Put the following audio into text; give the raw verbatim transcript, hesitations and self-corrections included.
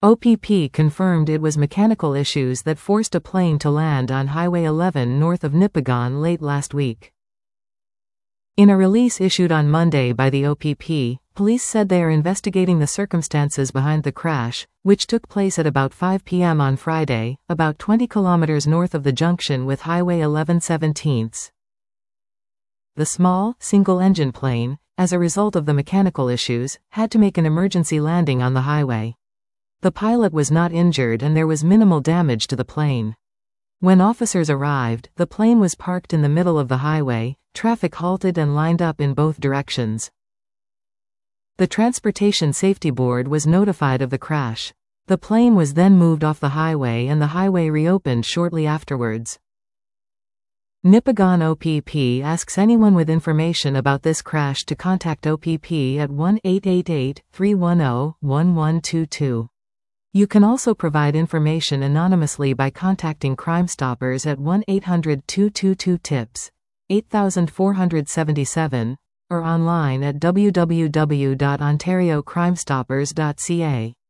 O P P confirmed it was mechanical issues that forced a plane to land on Highway eleven north of Nipigon late last week. In a release issued on Monday by the O P P, police said they are investigating the circumstances behind the crash, which took place at about five p m on Friday, about twenty kilometers north of the junction with Highway eleven seventeen. The small, single-engine plane, as a result of the mechanical issues, had to make an emergency landing on the highway. The pilot was not injured and there was minimal damage to the plane. When officers arrived, the plane was parked in the middle of the highway, traffic halted and lined up in both directions. The Transportation Safety Board was notified of the crash. The plane was then moved off the highway and the highway reopened shortly afterwards. Nipigon O P P asks anyone with information about this crash to contact O P P at one eight eight eight, three one zero, one one two two. You can also provide information anonymously by contacting Crime Stoppers at one eight hundred, two two two, TIPS, eight four seven seven, or online at w w w dot ontario crime stoppers dot c a.